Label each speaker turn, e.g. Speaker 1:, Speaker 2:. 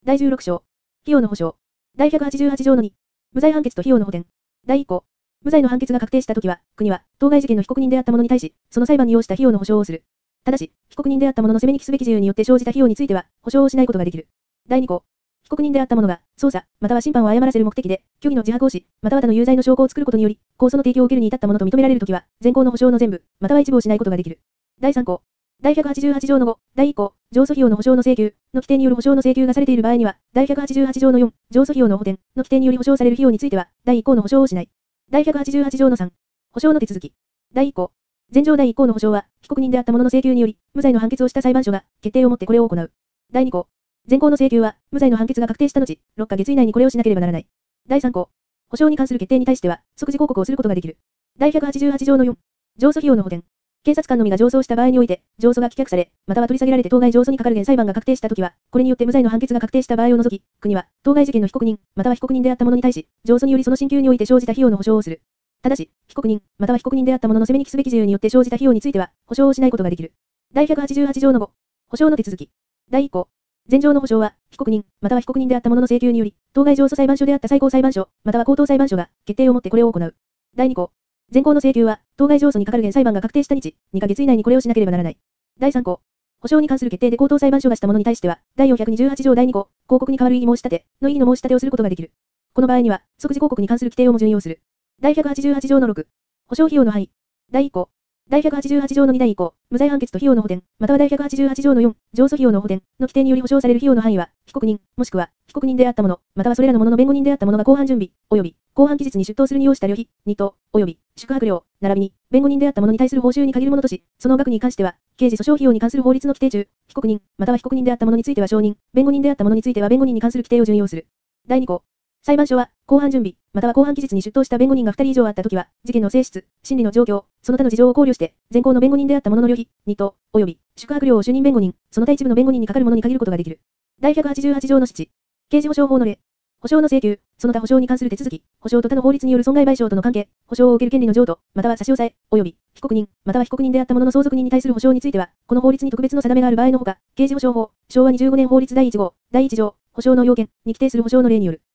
Speaker 1: 第16章。費用の保証。第188条の2。無罪判決と費用の補填。第1項。無罪の判決が確定したときは、国は、当該事件の被告人であった者に対し、その裁判に要した費用の保証をする。ただし、被告人であった者の責めに帰すべき自由によって生じた費用については、保証をしないことができる。第2項。被告人であった者が、捜査、または審判を誤らせる目的で、虚偽の自白をし、または他の有罪の証拠を作ることにより、控訴の提供を受けるに至った者と認められるときは、全項の保証の全部、または一部をしないことができる。第3項。第188条の5、第1項、上訴費用の保証の請求の規定による保証の請求がされている場合には、第188条の4、上訴費用の補填の規定により保証される費用については、第1項の保証をしない。第188条の3、保証の手続き。第1項。前条第1項の保証は、被告人であった者の請求により、無罪の判決をした裁判所が、決定をもってこれを行う。第2項。前項の請求は、無罪の判決が確定した後、6ヶ月以内にこれをしなければならない。第3項。保証に関する決定に対しては、即時抗告をすることができる。第188条の4、上訴費用の補填。検察官のみが上訴した場合において、上訴が棄却され、または取り下げられて当該上訴にかかる原裁判が確定したときは、これによって無罪の判決が確定した場合を除き、国は、当該事件の被告人、または被告人であった者に対し、上訴によりその進級において生じた費用の保証をする。ただし、被告人、または被告人であった者の責めに帰すべき自由によって生じた費用については、保証をしないことができる。第188条の5、保証の手続き。第1項。前条の保証は、被告人、または被告人であった者の請求により、当該上訴裁判所であった最高裁判所、または高等裁判所が、決定をもってこれを行う。第2項。前項の請求は、当該上訴にかかる原裁判が確定した日、2ヶ月以内にこれをしなければならない。第3項。保証に関する決定で高等裁判所がした者に対しては、第428条第2項、抗告に代わる異議申し立ての異議の申し立てをすることができる。この場合には、即時抗告に関する規定をも準用する。第188条の6、保証費用の範囲。第1項。第188条の2第1項、無罪判決と費用の補填、または第188条の4、上訴費用の補填の規定により保証される費用の範囲は、被告人、もしくは、被告人であった者、またはそれらの者の弁護人であった者が公判準備、及び、公判期日に出頭するに要した旅費、日当、及び、宿泊料、並びに、弁護人であった者に対する報酬に限るものとし、その額に関しては、刑事訴訟費用に関する法律の規定中、被告人、または被告人であった者については証人、弁護人であった者については弁護人に関する規定を準用する。第2項。裁判所は、公判準備、または公判期日に出頭した弁護人が2人以上あったときは、事件の性質、審理の状況、その他の事情を考慮して、前項の弁護人であった者の旅費、日当、及び、宿泊料を主任弁護人、その他一部の弁護人にかかるものに限ることができる。第188条の7、刑事保障法の例。保証の請求、その他保証に関する手続き、保証と他の法律による損害賠償との関係、保証を受ける権利の譲渡、または差し押さえ、及び、被告人、または被告人であった者の相続人に対する保証については、この法律に特別の定めがある場合のほか、刑事保障法、昭和25年法律第1号、第1条、保証の要件に規定する保証の例による。